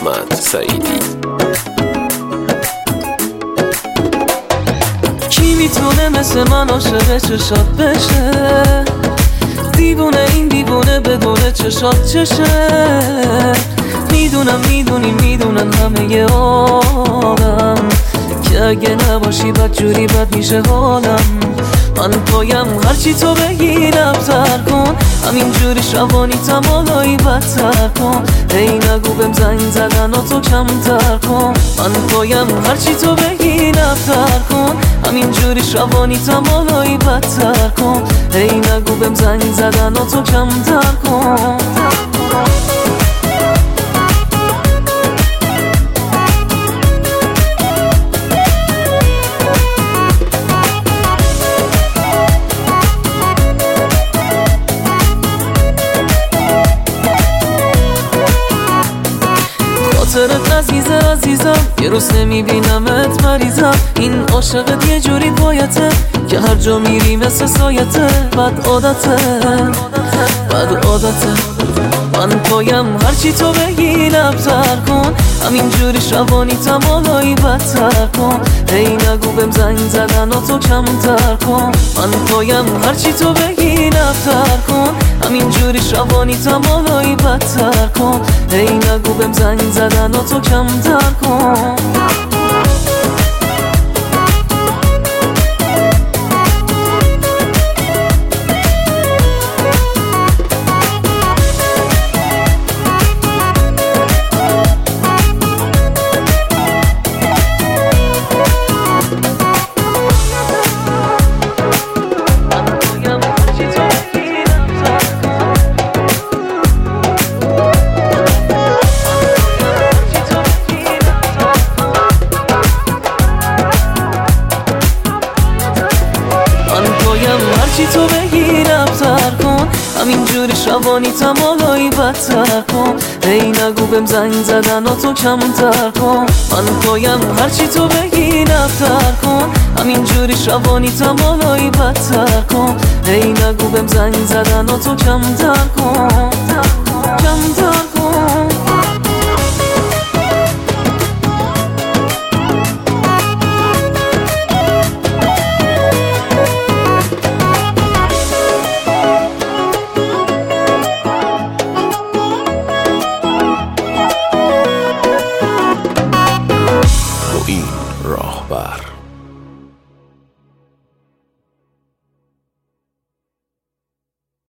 احمد سعیدی. کی میتونه مثل من عاشق چشات بشه؟ دیوونه این دیوونه بدونه چشات چشه. میدونم میدونن همه آدم که اگه نباشی بد جوری بد میشه حالم. من پایم هرچی تو بگی نبتر کن، همین جوری شبانی تمالایی بدتر کن. ای نگو بهم زنگ زدن و تو کمتر کن. من پایم هرچی تو بگی نبتر کن، همین جوری شبانی تمالایی بدتر کن. ای نگو بهم زنگ زدن و تو کمتر کن. خاطرت عزیزم یه روز نمیبینمت مریضم. این عاشقت یه جوری بایته که هر جا میری مثل سایته. بد عادته من پایم هرچی تو بگی نبتر کن، همین جوری شبانی تمالایی بدتر کن. ای نگو بهم زنگ زدن و تو کمتر کن. من پایم هرچی تو بگی نبتر کن، همین جوری شبانی تمالایی بدتر کن. ای نگو بهم زنگ زدن و تو کمتر کن. هرچی تو بگی نبتر کن، همین جوری شبانی تمالایی بدتر کن. ای نگو بهم زنگ زدن و تو کمتر کن. من پایم هرچی تو بگی نبتر کن، همین جوری شبانی تمالایی بدتر کن. ای نگو بهم زنگ زدن و تو کمتر کن.